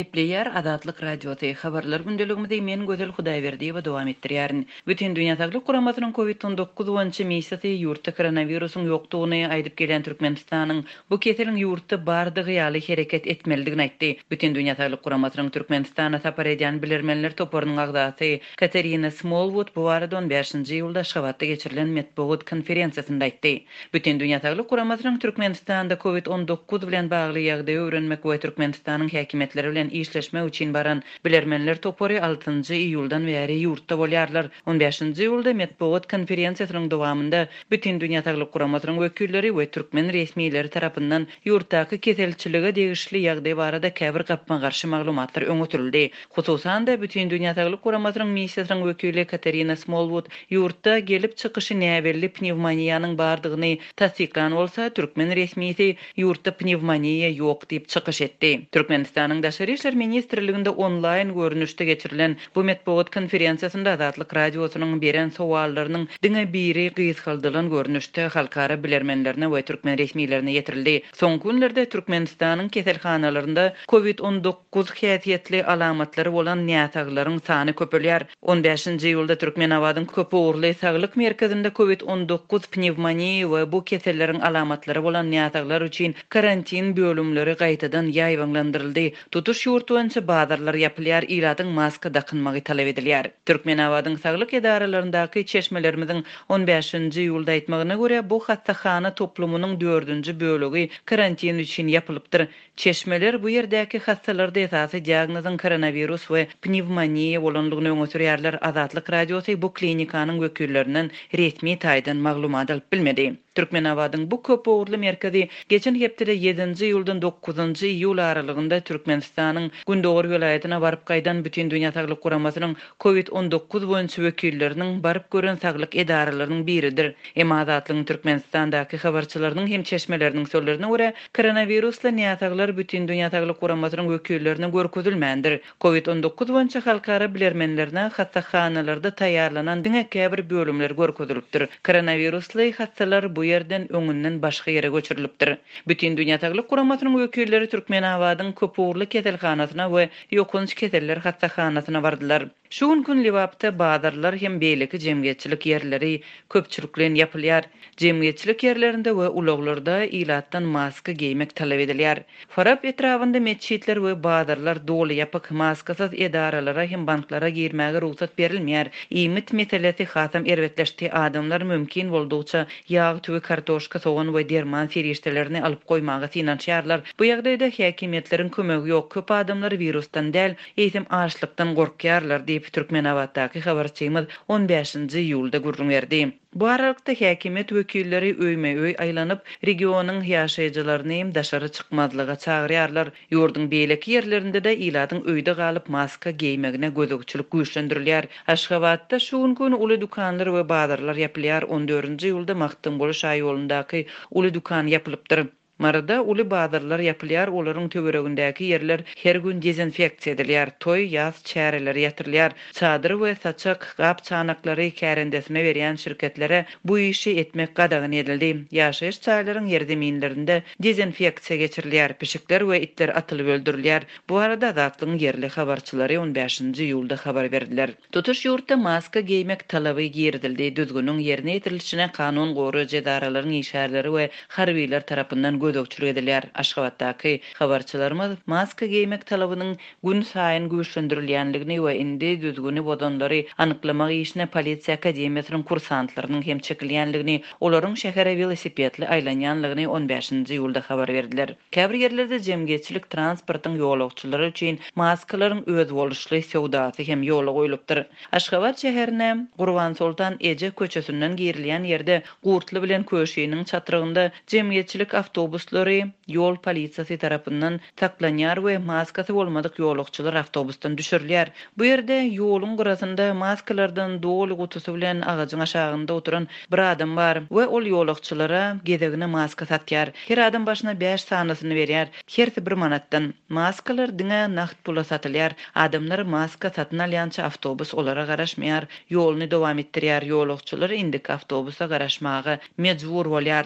Player Adatlyk Radioty habarlar gündeligimizde men Gözel Hudaýberdi we dowam etdirýärin. Bütün dünýä Saglyk Guramasynyň COVID-19 wünçi miýsasy ýurtda koronawirusyň ýokdugyny aýdyp gelen Türkmenistanyň bu keseliň ýurtda bardygy ýaly hereket etmelidigini aýtdy. Bütün dünýä Saglyk Guramasynyň Türkmenistana sapar edýän bilermenler toparynyň agdaty Katerina Smallwood bu barada 15-nji ýylda Şabatda geçirilen metbuat konferensiýasynda aýtdy. Bütün dünýä Saglyk Guramasynyň Türkmenistanda COVID-19 bilen bagly ýagdaýy öwrenmek we Türkmenistanyň häkimetleri bilen işleşme üçin baran bilermenler topary 6-njy iýuldan bäri ýurtda bolýarlar. 15-nji ýylda metbuat konferensiýasynyň dowamında bütün dünýä Saglyk Guramasynyň wekilleri we türkmen resmiýetleri tarapyndan ýurtdaky keselçiligi degişli ýagdaý barada käbir gapma garşy maglumatlar öňütildi. Hususan da bütün dünýä Saglyk Guramasynyň missiýasynyň wekili Katerina Smallwood ýurtda gelip çykyşy näbelli pnevmoniýanyň bardygyny tasdiklan bolsa, türkmen resmiýeti ýurtda pnevmoniýa ýok diýip çykyş etdi. Türkmenistanyň Daşary işler ministrliginde online görnüşde geçirilen bu metbuat konferensiýasynda Azatlyk radiosynyň beren sowallarynyň diňe biri gysgaldylan görnüşde halkara bilermenlerine we türkmen resmiýetlerine ýetirildi. Soňky günlerde Türkmenistanyň keselhanalarynda COVID-19 häsiýetli alamatlary bolan näsaglaryň sany köpelýär. 15-nji ýylda Türkmenabadyň Köpüwürli saglyk merkezinde COVID-19 pnevmoniýa we bu keselleriň alamatlary bolan näsaglar üçin karantin bölümleri gaýtadan ýaýwanlandyryldy. Tutuş ýurtwynça bazarlar ýapylýar, ýyladyň maska dakynmagy talap edilýär. Türkmenabadyň saglyk edaralaryndäki çeşmelerimiziň 15-nji ýylda aýtmagyna görä bu hastahana toplumynyň 4-nji bölegi karantin üçin ýapylypdyr. Çeşmeler bu ýerdäki hastalarda esasy diagnozyň koronavirus we pnevmoniýa bolanlygyny öňe sürýärler. Azatlyk radiosy bu klinikanyň wekillerinden resmi taýdan maglumat alyp bilmedi. Türkmenabadyň bu Köpüwürli merkezi geçen hepde 7-nji ýyldan 9-njy ýyl aralygynda Türkmenistanyň Gündoğur welaýatyna baryp gaýdan bütün dünýä Saglyk Guramasynyň COVID-19 boýunça wekilleriniň baryp gören saglyk edaralarynyň biridir. Azatlygyň Türkmenistandaky habarçylarynyň hem çeşmeleriniň sözlerine görä koronavirusla näsaglar bütün dünýä Saglyk Guramasynyň wekillerine görkezilmändir. COVID-19 boýunça halkara bilermenlerine hastahanalarda taýýarlanan diňe käbir bölümler görkezilipdir. Koronavirusly hastalar bu yerden öňünden başga ýere göçürilipdir. Bütün dünýä Saglyk Guramasynyň wekilleri Türkmenabadyň Köpüwürli keselhanasyna we ýokunç keseller hastahanasyna bardylar. Şu gün Liwapda bazarlar hem beýleki jemgyýetçilik ýerleri köpçüliklen ýapylýar. Jemgyýetçilik ýerlerinde we ulaglarda ýylatdan maska giýmek talap edilýär. Farap etrafynda meçhitler we bazarlar doly ýapyk maskasız edaralara hem banklara girmäge ruhsat berilmeýär. Iýmit meselesi hasam erwetleşdi. Adamlar mümkin bolduça ýağ, tüvi, kartoşka, soğan we derman serişdelerini alyp goýmagy synanýarlar. Bu ýagdaýda häkimetleriň kömegi ýok. Köp adamlar virusdan däl, eýsem açlykdan gorkýarlar diýip Türkmenabatdaky habarçymyz 15-nji ýylda gurrun berdi. Bu aralykda häkimet wekilleri öýme-öý aýlanyp regionyň ýaşaýjylaryny hem daşary çykmazlyga çagyrýarlar. Ýurdun beýleki ýerlerinde de ýyladyň öýde galyp maska giýmegine gözükçilik güýçlendirilýär. Aşgabatda şu gün uly dukanlar we bazarlar ýapylýar. 14-nji ýylda Makdym boluş aýolundaky uly dukan ýapylypdyr. Marada uly bazarlar ýapylýar, olaryň töweregindäki ýerler her gün dezinfeksiýa edilýär, toý ýaz çäreleri ýatyrylýar. Çadyr we saçak gap çanaklary kärendesine berýän şirketlere bu işi etmek gadagyn edildi. Ýaşaýyş çaýlaryň ýerdeminlerinde dezinfeksiýa geçirilýär, pişikler we itler atylyp öldürilýär. Bu arada Azatlygyň yerli habarçylary 15-nji ýylda habar berdiler. Tutuş ýurtda maska giýmek talaby girdildi. Düzgünüň ýerine ýetirilişine kanun goraýjy edaralaryň işgärleri we harbiýler tarapyndan gözükçülük edilýär. Aşgabatdaky habarçylarymyz maska giýmek talabynyň gün saýyn güýçlendirilýänligini we indi düzgüni bodanlary anyklamak işine polisiýa akademiýasynyň kursantlarynyň hem çekilýänligini, olaryň şäherä velosipedli aýlanýanlygyny 15-nji ýylda habar berdiler. Käbir ýerlerde jemgyýetçilik transportyň ýolagçylary üçin maskalaryň öz boluşly sowdasy hem ýola goýulypdyr. Aşgabat şäherine Gurban Sultan Eje köçesinden girilýän ýerde Gurtly bilen köşeýiniň çatyrygynda jemgyýetçilik awtobuslary ýol polisiýasy tarapyndan taklanýar we maskasy bolmadyk ýolagçylar awtobusdan düşürilýär. Bu ýerde ýoluň gyrasynda maskalardan doly gutusy bilen agagyň aşagynda oturan bir adam bar we ol ýolagçylara gezegine maska satýar. Her adam başyna 5 sanasyny berýär. Hersi 1 manatdan. Maskalar diňe nagt pula satylýar. Adamlar maska satyn alýança awtobus olara garaşmaýar, ýoluny dowam etdirýär. Ýolagçylar indik awtobusa garaşmagy mejbur bolýarlar.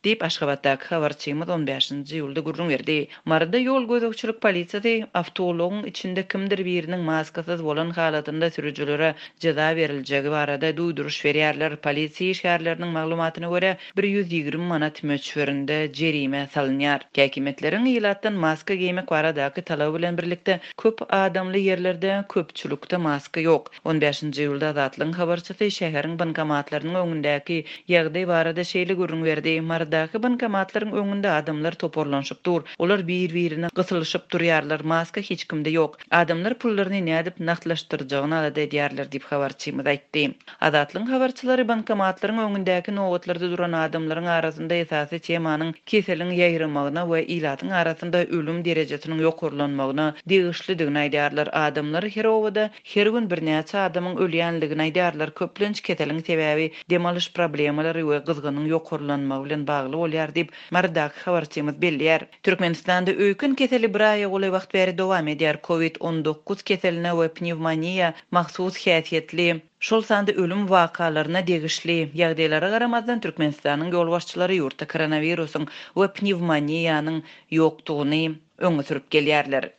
diýip Aşgabatdaky habarçymyz 15-nji ýylda gurrun berdi. Marada ýol gözükçülük polisiýasy awtobularyň içinde kimdir biriniň maskasyz bolan halatynda sürüjülere jaza beriljegi barada duýduruş berýärler. Polisiýa şäherleriniň maglumatyna görä 120 manat möçberinde jerime salynýar. Häkimetleriň ýylatdan maska giymek baradaky talaby bilen birlikde köp adamly ýerlerde köpçülükde maska ýok. 15-nji ýylda zatlyň habarçysy şäheriň bankomatlarynyň öňündäki ýagdaý barada şeýle gurrun berdi. Maradaky bankomatlaryň öňünde adamlar toparlanşyp dur. Olar bir-birine gysylyşyp durýarlar. Maska hiç kimde ýok. Adamlar pullaryny nädip naqdlaşdyrjagyny alady diýerler diýip habarçymyz aýtdy. Azatlyň habarçylary bankomatlaryň öňündäki nowatlarda duran adamlaryň arasynda esasy temanyň keseliň ýaýrylmagyna we ilatyň arasynda ölüm derejesiniň ýokurlanmagyna degişlidigini aýdýarlar. Adamlar her owada her gün birnäçe adamyň ölýänligini aýdýarlar. Köplenç keseliň sebäbi demalyş problemalary we gyzgynyň ýokurlanmagy bilen bagly bolýar diýip maradaky habarçymyz belliýär. Türkmenistanda öýkün keseli bir aýa goly wagt beri dowam edýär. Covid-19 keseline we pnevmoniýa mahsus häsiýetli şol sanda ölüm wakalaryna degişli ýagdaýlara garamazdan Türkmenistanyň ýol başçylary ýurtda koronawirusyň we pnevmoniýanyň ýokdugyny öňe sürüp gelýärler.